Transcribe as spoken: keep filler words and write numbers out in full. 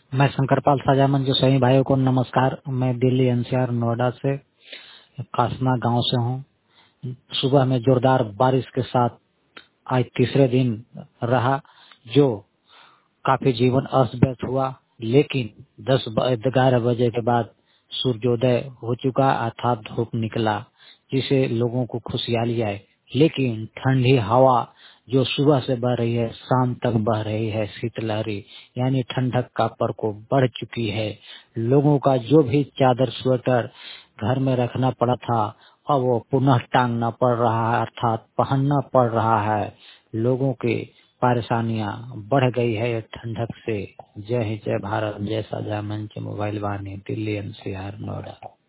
मैं शंकरपाल साजामन जो सभी भाइयों को नमस्कार। मैं दिल्ली एनसीआर नोएडा से कासना गांव से हूं। सुबह में जोरदार बारिश के साथ आज तीसरे दिन रहा, जो काफी जीवन अस्त व्यस्त हुआ, लेकिन दस ग्यारह बजे के बाद सूर्योदय हो चुका अर्थात धूप निकला, जिसे लोगों को खुशहाली आई। लेकिन ठंडी हवा जो सुबह से बह रही है शाम तक बह रही है, शीतलहरी यानी ठंडक का प्रकोप बढ़ चुकी है। लोगों का जो भी चादर स्वेटर घर में रखना पड़ा था, अब वो पुनः टांगना पड़ रहा है अर्थात पहनना पड़ रहा है। लोगों की परेशानियां बढ़ गई है ठंडक से। जय हिंद, जय भारत, जय साझा मंच, मोबाइल वाणी, दिल्ली एनसीआर नोएडा।